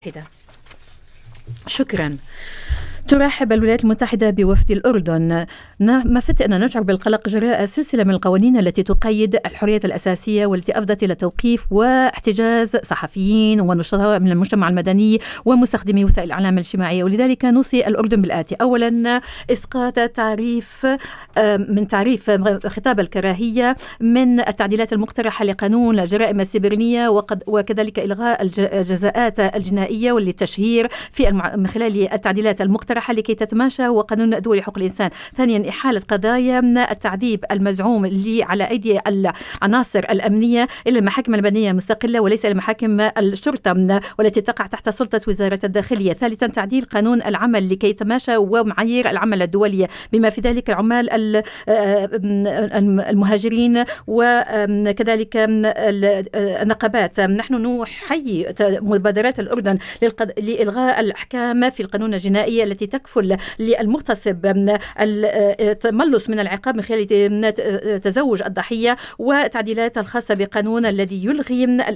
واحدة. شكرا. ترحب الولايات المتحدة بوفد الأردن. ما فت أن نشعر بالقلق جراء سلسلة من القوانين التي تقيد الحريات الأساسية والتي أفضت إلى توقيف واحتجاز صحفيين ونشطاء من المجتمع المدني ومستخدمي وسائل الإعلام الاجتماعية، ولذلك نوصي الأردن بالآتي: أولا، إسقاط تعريف خطاب الكراهية من التعديلات المقترحة لقانون الجرائم السيبرانية، وكذلك إلغاء الجزاءات الجنائية والتشهير من خلال التعديلات المقترحة لكي تتماشى وقانون دولي حقوق الإنسان. ثانيا، إحالة قضايا التعذيب المزعوم على أيدي العناصر الأمنية إلى المحاكم المدنية المستقلة وليس إلى محاكم الشرطة والتي تقع تحت سلطة وزارة الداخلية. ثالثا، تعديل قانون العمل لكي يتماشى ومعايير العمل الدولية بما في ذلك العمال المهاجرين وكذلك النقابات. نحن نحيي مبادرات الأردن لإلغاء الأحكام في القانون الجنائي التي تكفل للمغتصب التملص من العقاب من خلال تزوج الضحية، وتعديلات الخاصة بقانون الذي يلغي